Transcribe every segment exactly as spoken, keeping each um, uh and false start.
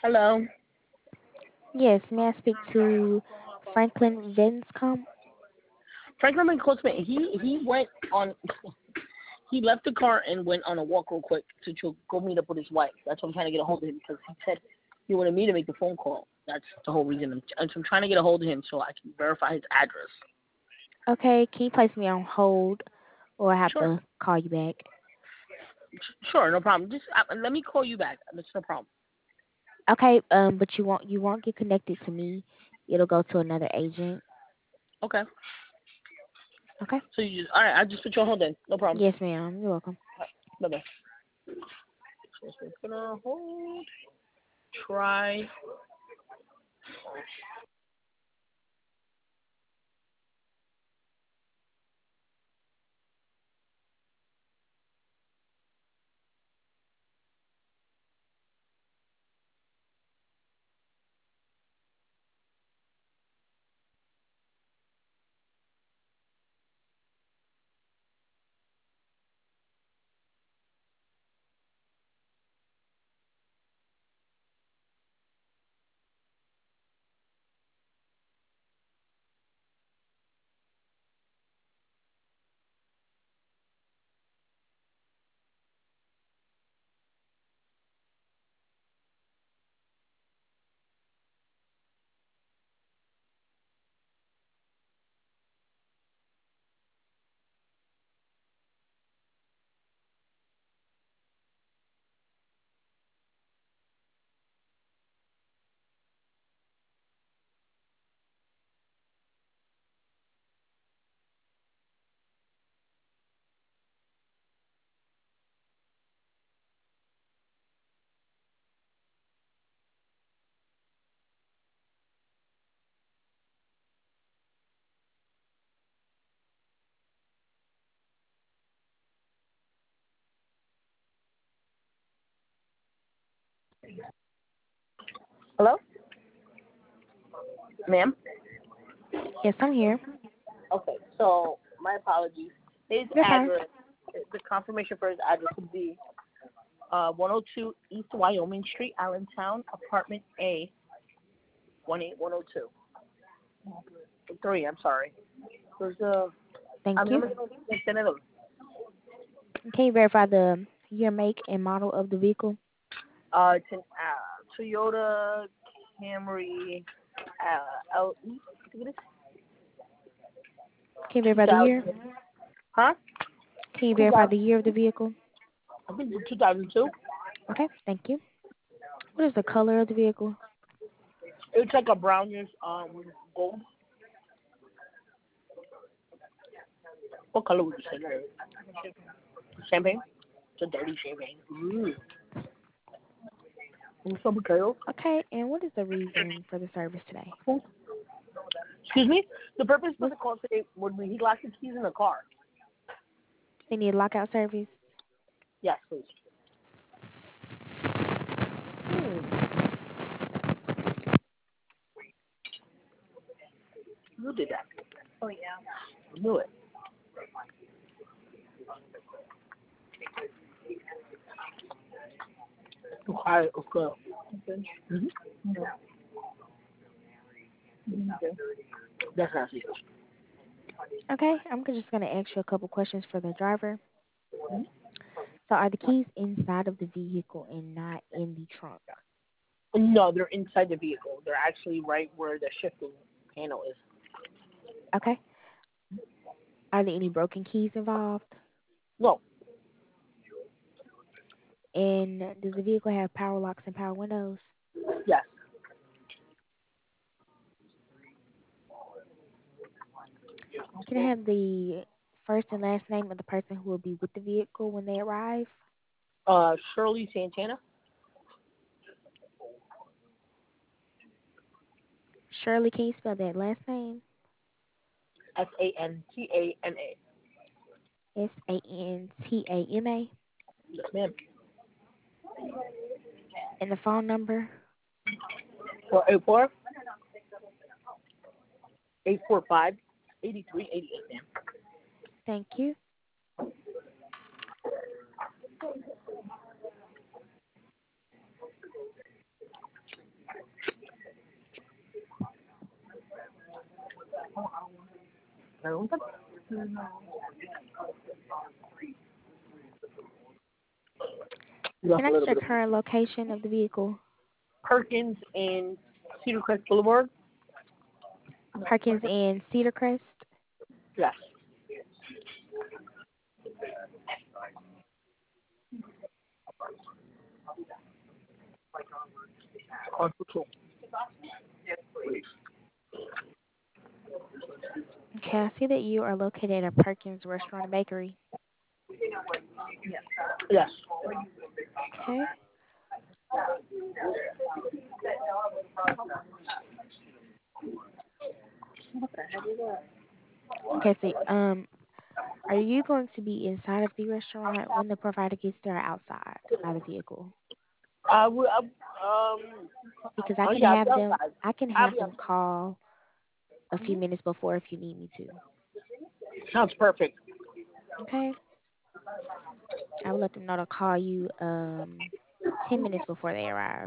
Hello. Yes, may I speak to Franklin Vinscom? Franklin McCollum, he he went on. He left the car and went on a walk real quick to, to go meet up with his wife. That's why I'm trying to get a hold of him because he said he wanted me to make the phone call. That's the whole reason. I'm, I'm I'm trying to get a hold of him so I can verify his address. Okay, can you place me on hold or I have Sure. to call you back? Sure, no problem. Just uh, let me call you back. That's no problem. Okay, um, but you won't you won't get connected to me. It'll go to another agent. Okay. Okay? So you just all right? I just put you on hold then. No problem. Yes, ma'am. You're welcome. Bye bye. Just put on hold. Try. Hello, ma'am. Yes, I'm here. Okay. So my apologies. His You're fine. address, the confirmation for his address would be uh, one oh two East Wyoming Street, Allentown, Apartment A, one eight one oh two. Three, I'm sorry. There's a, Thank I'm you. going to send it over. Can you verify the year, make, and model of the vehicle? Uh, it's an uh, Toyota Camry uh, L E, I think it is. Can you verify the year? two thousand. Huh? Can you verify two thousand, the year of the vehicle? I think it's two thousand two. Okay, thank you. What is the color of the vehicle? It's like a brownish um gold. What color would you say that is? Champagne? It's a dirty champagne. Ooh. What's up, Mikhail? Okay, and what is the reason for the service today? Excuse me? The purpose for What the call today would be he lost his keys in the car. they need lockout service? Yes, please. Hmm. Who did that? Oh, yeah. I knew it. Okay, okay. Mm-hmm. Okay. That's not it. Okay, I'm just gonna ask you a couple questions for the driver. Mhm. So are the keys inside of the vehicle and not in the trunk? No, they're inside the vehicle. They're actually right where the shifting panel is. Okay. Are there any broken keys involved? No. And does the vehicle have power locks and power windows? Yes. Can I have the first and last name of the person who will be with the vehicle when they arrive? Uh, Shirley Santana. Shirley, can you spell that last name? S A N T A N A. S A N T A M A. Yes, ma'am. And the phone number? Four eight four eight four five eighty three eighty eight, ma'am. Thank you. Pregunta. You lost Can a I get little your bit of current location of the vehicle? Perkins and Cedar Crest Boulevard. Perkins and Cedar Crest. Yes. On patrol. Okay, I see that you are located at Perkins Restaurant and Bakery. Yes. Okay. Okay, so um, are you going to be inside of the restaurant when the provider gets there or outside by the vehicle? I will. I, um. Because I Oh can yeah, I'll have be them, outside. I can I'll have be them outside. call a few minutes before if you need me to. Sounds perfect. Okay. I will let them know to call you um ten minutes before they arrive.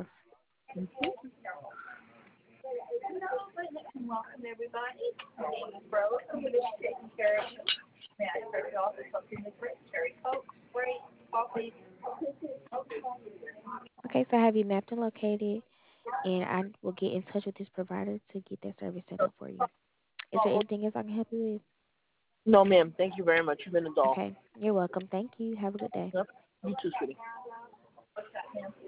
Okay, so I have you mapped and located, and I will get in touch with this provider to get that service set up for you. Is there anything else I can help you with? No, ma'am. Thank you very much. You've been a doll. Okay, you're welcome. Thank you. Have a good day. Yep. You too, sweetie.